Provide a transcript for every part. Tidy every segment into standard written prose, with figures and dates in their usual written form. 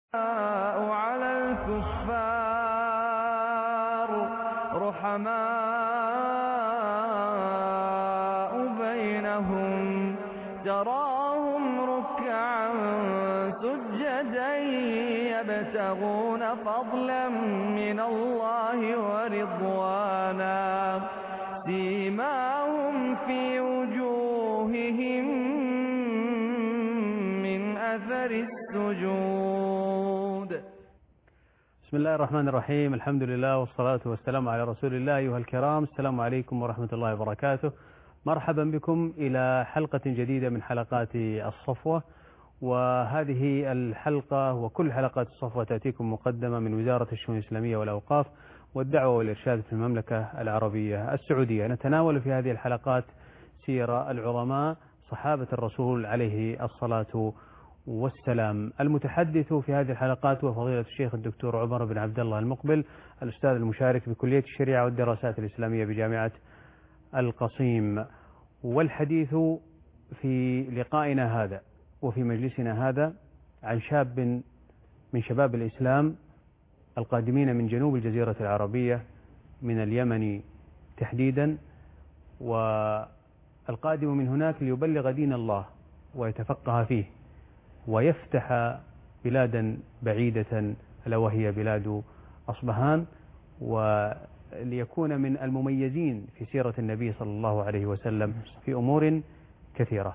على الكفار رحماء بينهم تراهم ركعا سجدا يبتغون فضلا من الله ورضوانا سيماهم في وجوههم من أثر السجود. بسم الله الرحمن الرحيم. الحمد لله والصلاة والسلام على رسول الله. أيها الكرام، السلام عليكم ورحمة الله وبركاته. مرحبا بكم إلى حلقة جديدة من حلقات الصفوة، وهذه الحلقة وكل حلقات الصفوة تأتيكم مقدمة من وزارة الشؤون الإسلامية والأوقاف والدعوة والإرشاد في المملكة العربية السعودية. نتناول في هذه الحلقات سير العظماء صحابة الرسول عليه الصلاة والسلام. المتحدث في هذه الحلقات هو فضيلة الشيخ الدكتور عمر بن عبد الله المقبل، الأستاذ المشارك بكلية الشريعة والدراسات الإسلامية بجامعة القصيم. والحديث في لقائنا هذا وفي مجلسنا هذا عن شاب من شباب الإسلام القادمين من جنوب الجزيرة العربية، من اليمن تحديدا، والقادم من هناك ليبلغ دين الله ويتفقه فيه ويفتح بلادا بعيدة ألا وهي بلاد أصبهان، وليكون من المميزين في سيرة النبي صلى الله عليه وسلم في أمور كثيرة.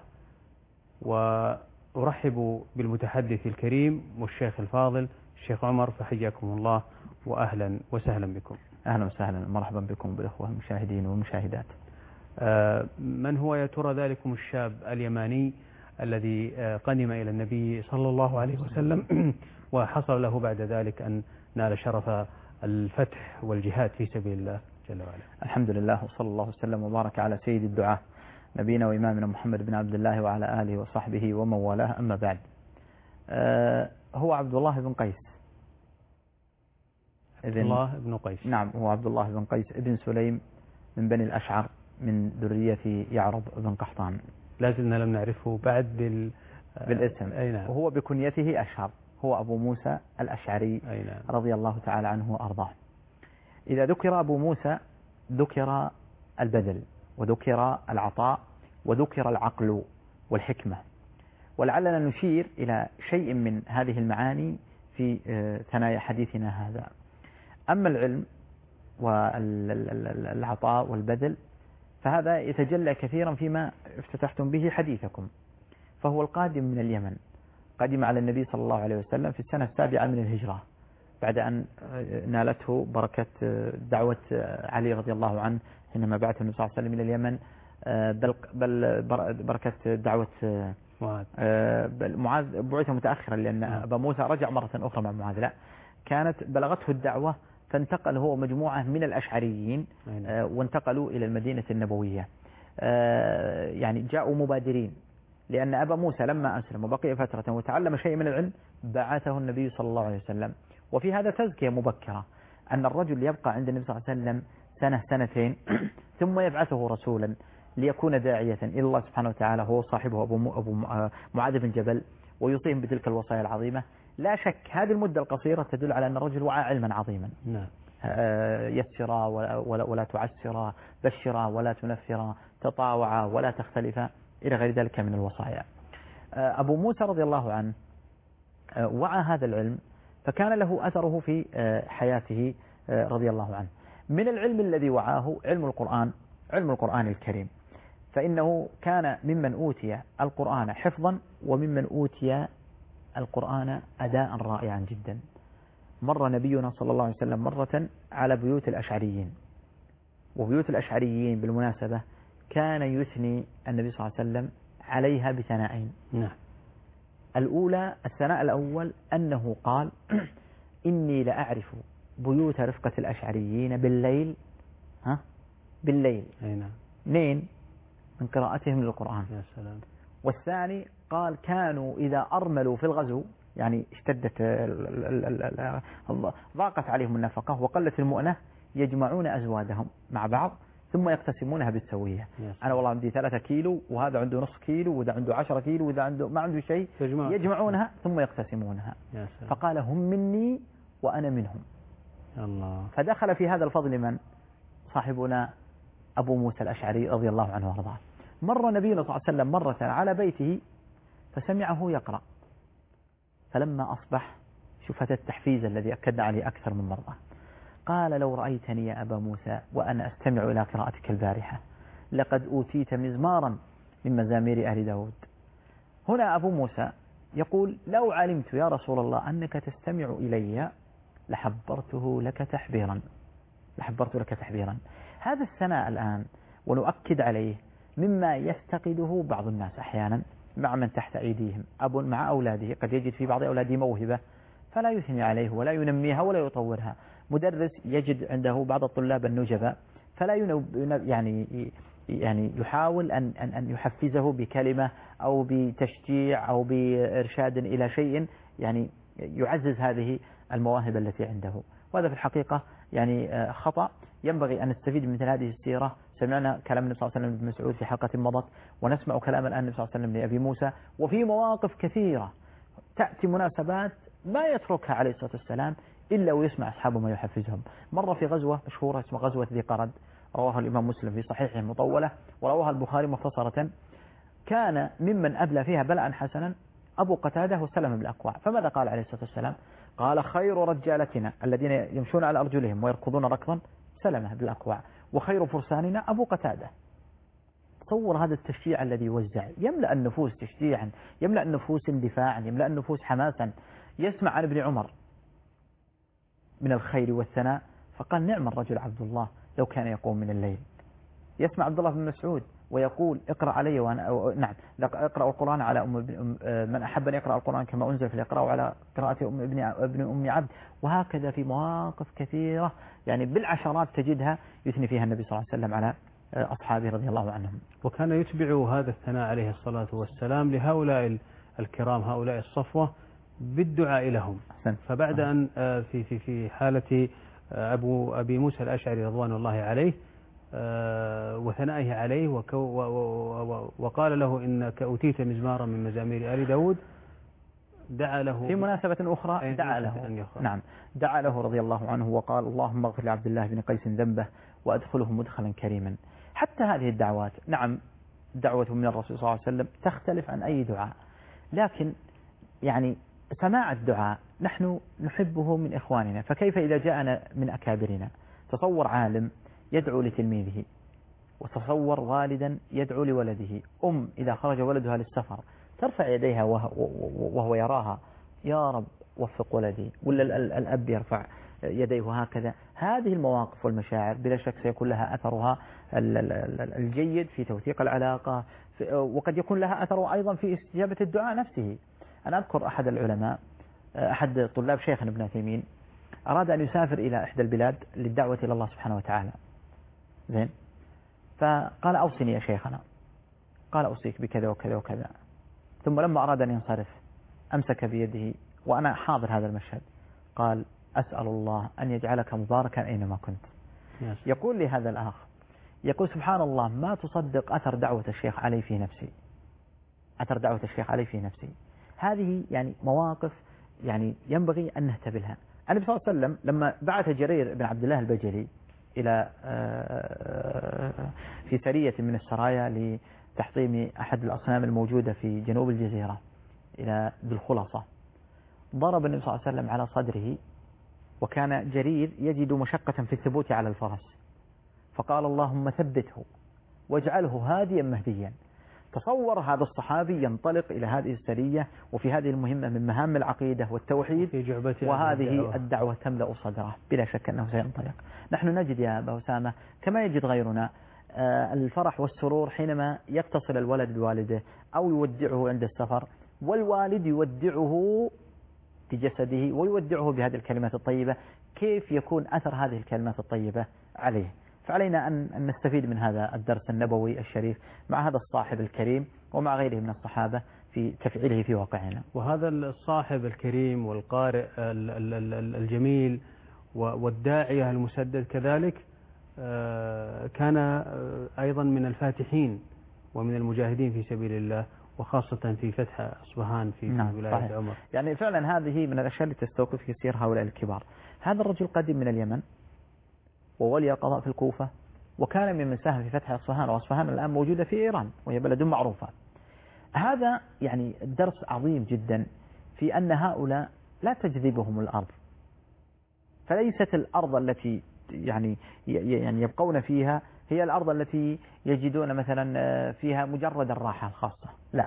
وأرحب بالمتحدث الكريم والشيخ الفاضل الشيخ عمر، فحياكم الله وأهلا وسهلا بكم. أهلا وسهلا، مرحبا بكم بالإخوة المشاهدين والمشاهدات. من هو يا ترى ذلكم الشاب اليماني الذي قدم إلى النبي صلى الله عليه وسلم وحصل له بعد ذلك أن نال شرف الفتح والجهاد في سبيل الله جل وعلا؟ الحمد لله، وصلى الله وسلم وبارك على سيد الدعاة نبينا وإمامنا محمد بن عبد الله وعلى آله وصحبه ومن والاه، أما بعد. هو عبد الله بن قيس. عبد الله بن قيس. نعم، هو عبد الله بن قيس ابن سليم من بني الأشعر من ذرية يعرب بن قحطان. لازلنا لم نعرفه بعد بالاسم. أي نعم. وهو بكنيته أشعر، هو أبو موسى الأشعري رضي الله تعالى عنه وأرضاه. إذا ذكر أبو موسى ذكر البذل وذكر العطاء وذكر العقل والحكمة، ولعلنا نشير إلى شيء من هذه المعاني في ثنايا حديثنا هذا. أما العلم والعطاء والبذل فهذا يتجلى كثيرا فيما افتتحتم به حديثكم. فهو القادم من اليمن، قدم على النبي صلى الله عليه وسلم في السنة 7 من الهجرة، بعد أن نالته بركة دعوة علي رضي الله عنه حينما بعث النبي صلى الله عليه وسلم إلى اليمن، بل بركة دعوة معاذ بعث متأخرا، لأن أبا موسى رجع مرة أخرى مع معاذ، لا، كانت بلغته الدعوة فانتقل هو مجموعة من الأشعريين وانتقلوا إلى المدينة النبوية. يعني جاءوا مبادرين، لأن أبا موسى لما أسلم وبقي فترة وتعلم شيء من العلم بعثه النبي صلى الله عليه وسلم. وفي هذا تزكية مبكرة، أن الرجل يبقى عند النبي صلى الله عليه وسلم سنة سنتين ثم يبعثه رسولا ليكون داعية إلى الله سبحانه وتعالى، هو صاحبه أبو معاذ بن جبل، ويوصيهم بتلك الوصايا العظيمة. لا شك هذه المدة القصيرة تدل على أن الرجل وعى علما عظيما. نعم. يسرا ولا تعسرا، بشرا ولا تنفرا، تطاوعا ولا تختلفا، إلى غير ذلك من الوصايا. أبو موسى رضي الله عنه وعى هذا العلم، فكان له أثره في حياته رضي الله عنه. من العلم الذي وعاه علم القرآن الكريم، فإنه كان ممن أوتي القرآن حفظا وممن أوتي القرآن أداء رائعا جدا. مر نبينا صلى الله عليه وسلم مرة على بيوت الأشعريين، وبيوت الأشعريين بالمناسبة كان يثني النبي صلى الله عليه وسلم عليها بثنائين. نعم. الأولى، الثناء الأول أنه قال: إني لأعرف بيوت رفقة الأشعريين بالليل، بالليل. أي نعم. 2 من قراءتهم للقرآن. يا سلام. والثاني قال: كانوا إذا أرملوا في الغزو، يعني اشتدت ضاقت عليهم النفقة وقلت المؤنة، يجمعون أزوادهم مع بعض ثم يقتسمونها بالسوية. أنا والله عندي 3 كيلو وهذا عنده نصف كيلو وإذا عنده 10 كيلو وإذا عنده ما عنده شيء يجمعونها ثم يقتسمونها. فقال هم مني وأنا منهم. الله. فدخل في هذا الفضل من؟ صاحبنا أبو موسى الأشعري رضي الله عنه وارضاه. مر نبينا صلى الله عليه وسلم مرة على بيته فسمعه يقرأ، فلما أصبح شوف هذا التحفيز الذي أكدنا عليه أكثر من مرة، قال لو رأيتني يا أبا موسى وأنا أستمع إلى قراءتك البارحة لقد أوتيت مزمارا من مزامير آل داود. هنا أبو موسى يقول لو علمت يا رسول الله أنك تستمع إلي لحبرته لك تحبيرا، لحبرت لك تحبيرا. هذا الثناء الآن ونؤكد عليه مما يفتقده بعض الناس أحيانا مع من تحت أيديهم، أب مع أولاده قد يجد في بعض أولاده موهبة فلا يثني عليه ولا ينميها ولا يطورها، مدرس يجد عنده بعض الطلاب النجباء فلا يعني يحاول أن يحفزه بكلمة أو بتشجيع أو بإرشاد إلى شيء يعني يعزز هذه المواهب التي عنده. وهذا في الحقيقة يعني خطأ ينبغي أن نستفيد من مثل هذه السيرة. سمعنا كلام النبي صلى الله عليه وسلم لابن مسعود في حلقة مضت، ونسمع كلام الآن النبي صلى الله عليه وسلم لأبي موسى، وفي مواقف كثيرة تأتي مناسبات ما يتركها عليه الصلاة والسلام إلا ويسمع أصحابه ما يحفزهم. مرة في غزوة مشهورة اسمها غزوة ذي قرد، رواها الإمام مسلم في صحيحه مطولة ورواها البخاري مختصرة، كان ممن أبلى فيها بلاء حسنا أبو قتادة وسلم بن الأكوع. فماذا قال عليه الصلاة والسلام؟ قال خير رجالتنا الذين يمشون على أرجلهم ويركضون ركضا سلمة بن الأكوع، وخير فرساننا أبو قتادة. تصور هذا التشجيع الذي يوزع، يملأ النفوس تشجيعا، يملأ النفوس اندفاعا، يملأ النفوس حماسا. يسمع عن ابن عمر من الخير والثناء فقال نعم الرجل عبد الله لو كان يقوم من الليل. يسمع عبد الله بن مسعود ويقول اقرأ علي وأنا نعم اقرأ القرآن على من أحب أن يقرأ القرآن كما أنزل فليقرأه على قراءة ابن أم عبد. وهكذا في مواقف كثيرة يعني بالعشرات تجدها يثني فيها النبي صلى الله عليه وسلم على أصحابه رضي الله عنهم. وكان يتبع هذا الثناء عليه الصلاة والسلام لهؤلاء الكرام هؤلاء الصفوة بالدعاء لهم. فبعد أن في حالة أبي موسى الأشعري رضوان الله عليه وثنائه عليه وقال له إنك أوتيت مزمارا من مزامير آل داود، دعا له في مناسبة أخرى دعا له نعم دعا له رضي الله عنه وقال اللهم اغفر لعبد الله بن قيس ذنبه وأدخله مدخلا كريما. حتى هذه الدعوات نعم دعوة من الرسول صلى الله عليه وسلم تختلف عن أي دعاء، لكن يعني سماع الدعاء نحن نحبه من إخواننا، فكيف إذا جاءنا من أكابرنا؟ تصور عالم يدعو لتلميذه، وتصور والدا يدعو لولده، إذا خرج ولدها للسفر ترفع يديها وهو يراها يا رب وفق ولدي، ولا الأب يرفع يديه هكذا. هذه المواقف والمشاعر بلا شك سيكون لها أثرها الجيد في توثيق العلاقة، وقد يكون لها أثر أيضا في استجابة الدعاء نفسه. أنا أذكر أحد العلماء أحد طلاب شيخنا ابن عثيمين أراد أن يسافر إلى إحدى البلاد للدعوة إلى الله سبحانه وتعالى، زين، فقال أوصني يا شيخنا، قال أوصيك بكذا وكذا وكذا. ثم لما أراد أن ينصرف أمسك بيده وأنا حاضر هذا المشهد، قال أسأل الله أن يجعلك مباركا أينما كنت. يقول لي هذا الأخ، يقول سبحان الله ما تصدق أثر دعوة الشيخ علي في نفسي، أثر دعوة الشيخ علي في نفسي. هذه يعني مواقف يعني ينبغي أن نهتبه لها. النبي صلى الله عليه وسلم لما بعث جرير بن عبد الله البجلي إلى في سرية من السرايا لتحطيم أحد الأصنام الموجودة في جنوب الجزيرة إلى بالخلصة، ضرب النبي صلى الله عليه وسلم على صدره، وكان جرير يجد مشقة في الثبوت على الفرس، فقال اللهم ثبته واجعله هاديا مهديا. تصور هذا الصحابي ينطلق إلى هذه السرية وفي هذه المهمة من مهام العقيدة والتوحيد، وهذه الدعوة تملأ صدره، بلا شك أنه سينطلق. نحن نجد يا أبا أسامة كما يجد غيرنا الفرح والسرور حينما يتصل الولد بوالده أو يودعه عند السفر، والوالد يودعه بجسده ويودعه بهذه الكلمات الطيبة. كيف يكون أثر هذه الكلمات الطيبة عليه؟ فعلينا أن نستفيد من هذا الدرس النبوي الشريف مع هذا الصاحب الكريم ومع غيره من الصحابة في تفعيله في واقعنا. وهذا الصاحب الكريم والقارئ الجميل والداعية المسدد كذلك كان أيضا من الفاتحين ومن المجاهدين في سبيل الله، وخاصة في فتح أصبهان في ولاية صحيح. عمر. يعني فعلا هذه من الأشياء التي تستوقف كثير هؤلاء الكبار. هذا الرجل قدم من اليمن وولي القضاء في الكوفة، وكان ممن ساهم في فتح أصفهان، وأصفهان الآن موجودة في إيران وهي بلد معروفة. هذا يعني درس عظيم جدا في أن هؤلاء لا تجذبهم الأرض، فليست الأرض التي يعني يبقون فيها هي الأرض التي يجدون مثلا فيها مجرد الراحة الخاصة، لا،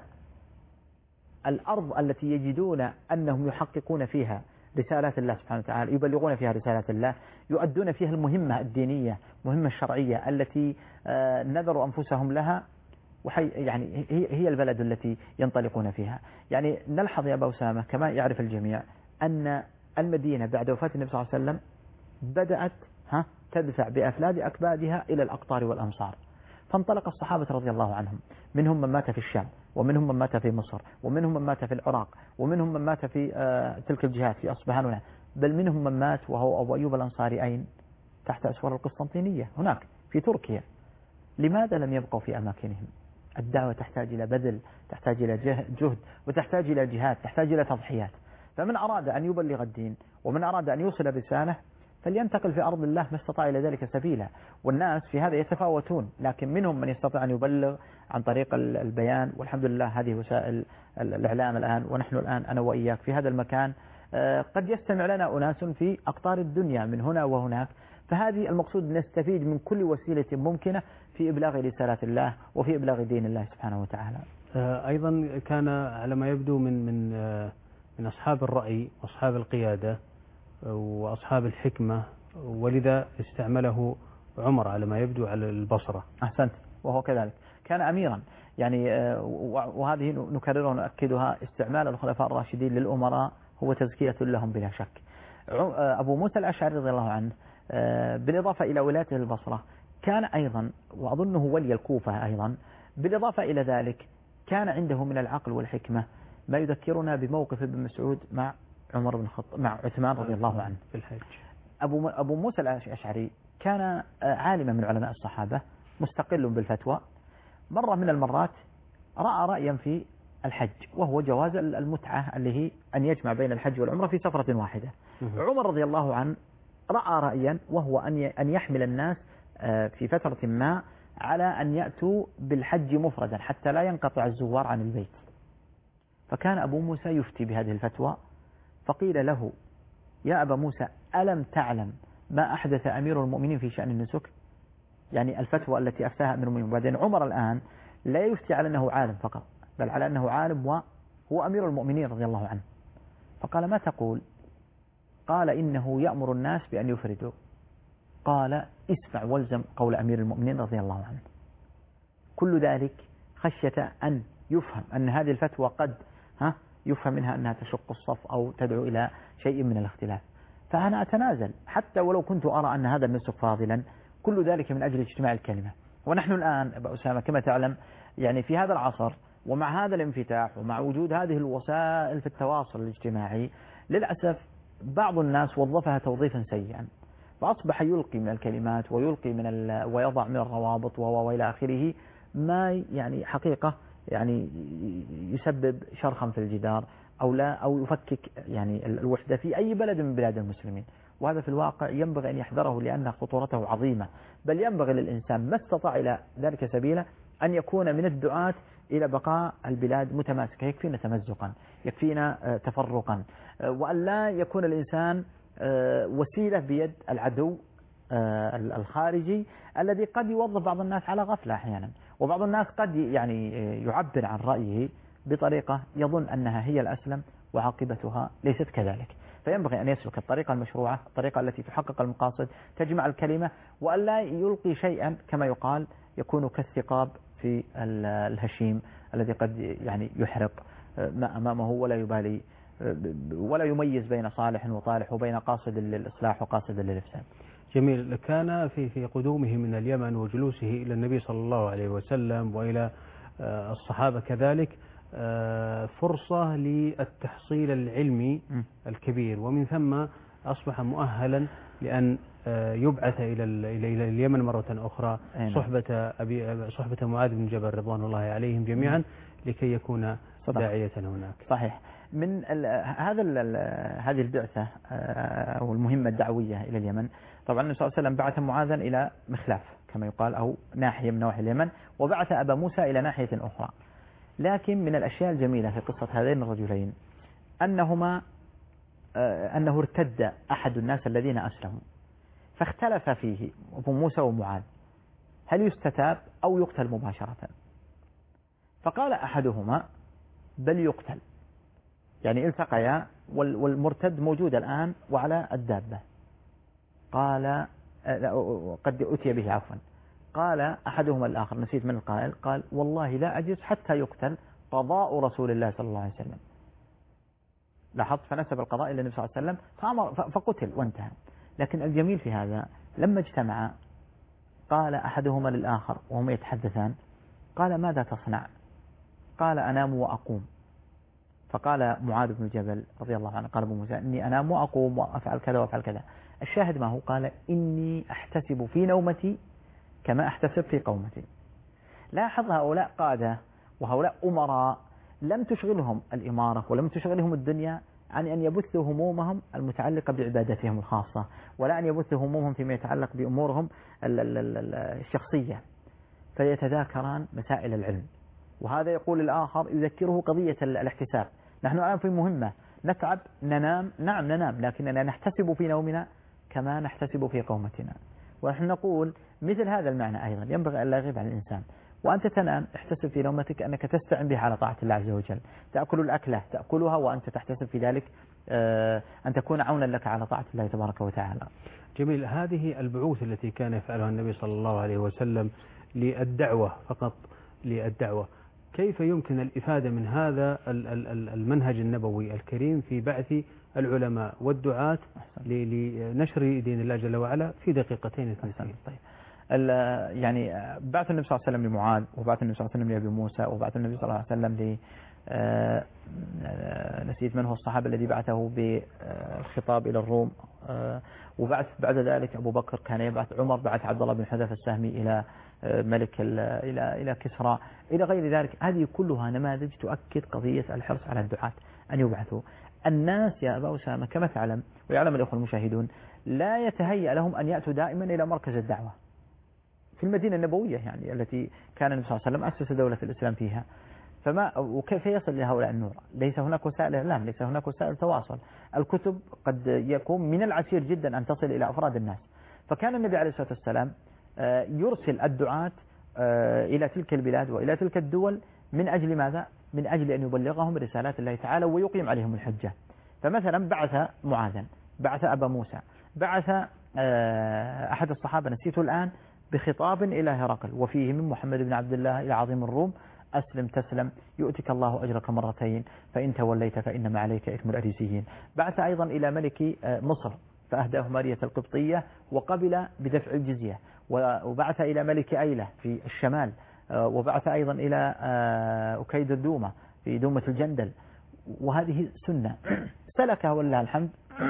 الأرض التي يجدون أنهم يحققون فيها رسالات الله سبحانه وتعالى، يبلغون فيها رسالات الله، يؤدون فيها المهمة الدينية، المهمة الشرعية التي نذروا أنفسهم لها، يعني هي البلد التي ينطلقون فيها. يعني نلحظ يا أبا أسامة كما يعرف الجميع أن المدينة بعد وفاة النبي صلى الله عليه وسلم بدأت تدفع بأفلاد أكبادها إلى الأقطار والأمصار، فانطلق الصحابة رضي الله عنهم، منهم من مات في الشام، ومنهم من مات في مصر، ومنهم من مات في العراق، ومنهم من مات في تلك الجهات في أصبهان، بل منهم من مات وهو أبو أيوب الأنصاري أين؟ تحت أسوار القسطنطينية هناك في تركيا. لماذا لم يبقوا في أماكنهم؟ الدعوة تحتاج إلى بذل، تحتاج إلى جهد، وتحتاج إلى جهاد، تحتاج إلى تضحيات. فمن أراد أن يبلغ الدين ومن أراد أن يوصل الرسالة فلينتقل في أرض الله ما استطاع إلى ذلك سبيلا. والناس في هذا يتفاوتون، لكن منهم من يستطيع أن يبلغ عن طريق البيان، والحمد لله هذه وسائل الإعلام الآن، ونحن الآن أنا وإياك في هذا المكان قد يستمع لنا أناس في أقطار الدنيا من هنا وهناك، فهذه المقصود نستفيد من كل وسيلة ممكنة في إبلاغ رسالات الله وفي إبلاغ دين الله سبحانه وتعالى. أيضا كان على ما يبدو من أصحاب الرأي وأصحاب القيادة وأصحاب الحكمة، ولذا استعمله عمر على ما يبدو على البصرة. أحسنت، وهو كذلك كان أميرا. يعني وهذه نكررها ونؤكدها، استعمال الخلفاء الراشدين للأمراء هو تزكية لهم بلا شك. أبو موسى الأشعري رضي الله عنه بالإضافة إلى ولايته البصرة كان أيضا، وأظنه ولي الكوفة أيضا، بالإضافة إلى ذلك كان عنده من العقل والحكمة ما يذكرنا بموقف ابن مسعود مع عمر بن الخطاب مع عثمان رضي الله عنه في الحج. أبو موسى الأشعري كان عالما من علماء الصحابة، مستقل بالفتوى. مرة من المرات رأى رأيا في الحج، وهو جواز المتعة اللي هي أن يجمع بين الحج والعمرة في سفرة واحدة. عمر رضي الله عنه رأى رأيا، وهو أن يحمل الناس في فترة ما على أن يأتوا بالحج مفردا حتى لا ينقطع الزوار عن البيت. فكان أبو موسى يفتي بهذه الفتوى، فقيل له: يا أبا موسى ألم تعلم ما أحدث أمير المؤمنين في شأن النسك؟ يعني الفتوى التي أفتاها أمير المؤمنين. وبعدين عمر الآن لا يفتي على أنه عالم فقط، بل على أنه عالم وهو أمير المؤمنين رضي الله عنه. فقال: ما تقول؟ قال: إنه يأمر الناس بأن يفردوا. قال: اسمع والزم قول أمير المؤمنين رضي الله عنه. كل ذلك خشية أن يفهم أن هذه الفتوى قد يفهم منها أنها تشق الصف أو تدعو إلى شيء من الاختلاف، فأنا أتنازل حتى ولو كنت أرى أن هذا النسك فاضلا، كل ذلك من أجل اجتماع الكلمة. ونحن الآن أبا أسامة كما تعلم يعني في هذا العصر، ومع هذا الانفتاح ومع وجود هذه الوسائل في التواصل الاجتماعي، للأسف بعض الناس وظفها توظيفا سيئا، فأصبح يلقي من الكلمات ويلقي ويضع من الروابط وإلى آخره ما يعني حقيقة يعني يسبب شرخا في الجدار أو يفكك يعني الوحدة في أي بلد من بلاد المسلمين. وهذا في الواقع ينبغي أن يحذره لأن خطورته عظيمة، بل ينبغي للإنسان ما استطاع إلى ذلك سبيلا أن يكون من الدعاة إلى بقاء البلاد متماسكة. يكفينا تمزقا، يكفينا تفرقا، وأن لا يكون الإنسان وسيلة بيد العدو الخارجي الذي قد يوظف بعض الناس على غفلة أحيانا، وبعض الناس قد يعني يعبر عن رأيه بطريقة يظن أنها هي الأسلم وعاقبتها ليست كذلك. فينبغي أن يسلك الطريقة المشروعة، الطريقة التي تحقق المقاصد، تجمع الكلمة، وألا يلقي شيئا كما يقال يكون كالثقاب في الهشيم الذي قد يعني يحرق ما أمامه ولا يبالي ولا يميز بين صالح وطالح وبين قاصد للإصلاح وقاصد للإفساد. جميل. كان في قدومه من اليمن وجلوسه إلى النبي صلى الله عليه وسلم وإلى الصحابة كذلك فرصة للتحصيل العلمي الكبير، ومن ثم أصبح مؤهلا لأن يبعث إلى اليمن مرة أخرى صحبة معاذ بن جبل رضوان الله عليهم جميعا لكي يكون داعية هناك. صحيح. من هذه البعثة أو المهمة الدعوية إلى اليمن، طبعا النبي صلى الله عليه وسلم بعث معاذا إلى مخلاف كما يقال أو ناحية من نواحي اليمن، وبعث أبا موسى إلى ناحية أخرى. لكن من الأشياء الجميلة في قصة هذين الرجلين أنه ارتد أحد الناس الذين أسلموا، فاختلف فيه أبو موسى ومعاذ هل يستتاب أو يقتل مباشرة. فقال أحدهما بل يقتل، يعني التقيا والمرتد موجود الآن وعلى الدابة. قال قد أتي به عفوا. قال أحدهما الآخر، نسيت من القائل، قال والله لا أجلس حتى يقتل قضاء رسول الله صلى الله عليه وسلم. لاحظت، فنسب القضاء إلى النبي صلى الله عليه وسلم فقتل وانتهى. لكن الجميل في هذا لما اجتمع قال أحدهما للآخر وهم يتحدثان، قال ماذا تصنع؟ قال أنام وأقوم. فقال معاذ بن جبل رضي الله عنه، قال أبو موسى إني أنام وأقوم وأفعل كذا وأفعل كذا. الشاهد ما هو؟ قال إني أحتسب في نومتي كما أحتسب في قومتي. لاحظ هؤلاء قادة وهؤلاء أمراء لم تشغلهم الإمارة ولم تشغلهم الدنيا عن أن يبثوا همومهم المتعلقة بعبادتهم الخاصة، ولا أن يبثوا همومهم فيما يتعلق بأمورهم الشخصية، فيتذاكران مسائل العلم. وهذا يقول الآخر يذكره قضية الاحتساب. نحن الآن في مهمة، نتعب، ننام، نعم ننام، لكننا نحتسب في نومنا كما نحتسب في قومتنا. ونحن نقول مثل هذا المعنى أيضا ينبغي أن لا يغيب عن الإنسان. وأنت تنام احتسب في نومتك أنك تستعن بها على طاعة الله عز وجل. تأكل الأكلة تأكلها وأنت تحتسب في ذلك أن تكون عونا لك على طاعة الله تبارك وتعالى. جميل. هذه البعوث التي كان يفعلها النبي صلى الله عليه وسلم للدعوة فقط، للدعوة، كيف يمكن الإفادة من هذا المنهج النبوي الكريم في بعث العلماء والدعاة لنشر دين الله جل وعلا في دقيقتين اثنتين؟ طيب. يعني بعث النبي صلى الله عليه وسلم لمعاذ، وبعث النبي صلى الله عليه وسلم لأبي موسى، وبعث النبي صلى الله عليه وسلم نسيت من هو الصحابة الذي بعثه بالخطاب إلى الروم، وبعث بعد ذلك أبو بكر كان يبعث، عمر بعث عبد الله بن حذافة السهمي إلى ملك إلى كسرى إلى غير ذلك. هذه كلها نماذج تؤكد قضية الحرص على الدعاة أن يبعثوا. الناس يا أبا أسامة كما تعلم ويعلم الأخوة المشاهدون لا يتهيأ لهم أن يأتوا دائما إلى مركز الدعوة في المدينة النبوية، يعني التي كان النبي صلى الله عليه وسلم أسس دولة الإسلام فيها. وكيف يصل لهؤلاء النور؟ ليس هناك وسائل إعلام، ليس هناك وسائل تواصل، الكتب قد يكون من العسير جدا أن تصل إلى أفراد الناس. فكان النبي عليه الصلاة والسلام يرسل الدعاة إلى تلك البلاد وإلى تلك الدول من أجل ماذا؟ من أجل أن يبلغهم رسالات الله تعالى ويقيم عليهم الحجة. فمثلا بعث معاذا، بعث أبا موسى، بعث أحد الصحابة نسيته الآن بخطاب إلى هرقل وفيه من محمد بن عبد الله إلى عظيم الروم أسلم تسلم يؤتك الله أجرك مرتين فإن توليت فإنما عليك إثم الأريسيين. بعث أيضا إلى ملك مصر فأهداه مارية القبطية وقبل بدفع الجزية، وبعث إلى ملك أيلة في الشمال، وبعث أيضا إلى أكيد الدومة في دومة الجندل. وهذه سنة سلكها ولله الحمد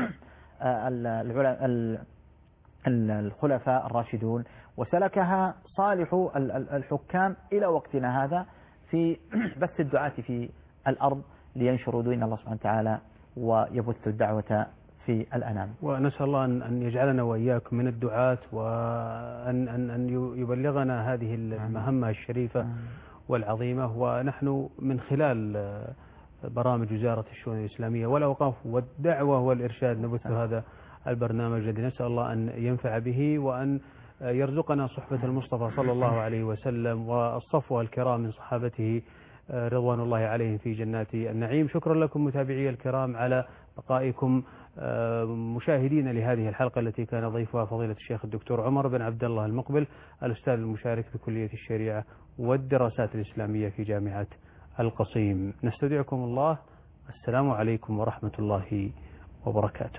الخلفاء الراشدون، وسلكها صالح الحكام إلى وقتنا هذا في بث الدعاة في الأرض لينشروا دين الله سبحانه وتعالى ويبثوا الدعوة في الأنام. ونسأل الله أن يجعلنا وإياكم من الدعاة، وأن يبلغنا هذه المهمة الشريفة والعظيمة. ونحن من خلال برامج وزارة الشؤون الإسلامية والأوقاف والدعوة والإرشاد نبث هذا البرنامج الذي نسأل الله أن ينفع به، وأن يرزقنا صحبة المصطفى صلى الله عليه وسلم والصفوة الكرام من صحابته رضوان الله عليهم في جنات النعيم. شكرا لكم متابعي الكرام على بقائكم مشاهدين لهذه الحلقة التي كان ضيفها فضيلة الشيخ الدكتور عمر بن عبد الله المقبل، الأستاذ المشارك بكلية الشريعة والدراسات الإسلامية في جامعة القصيم. نستودعكم الله، السلام عليكم ورحمة الله وبركاته.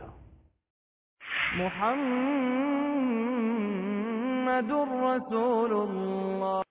محمد رسول الله.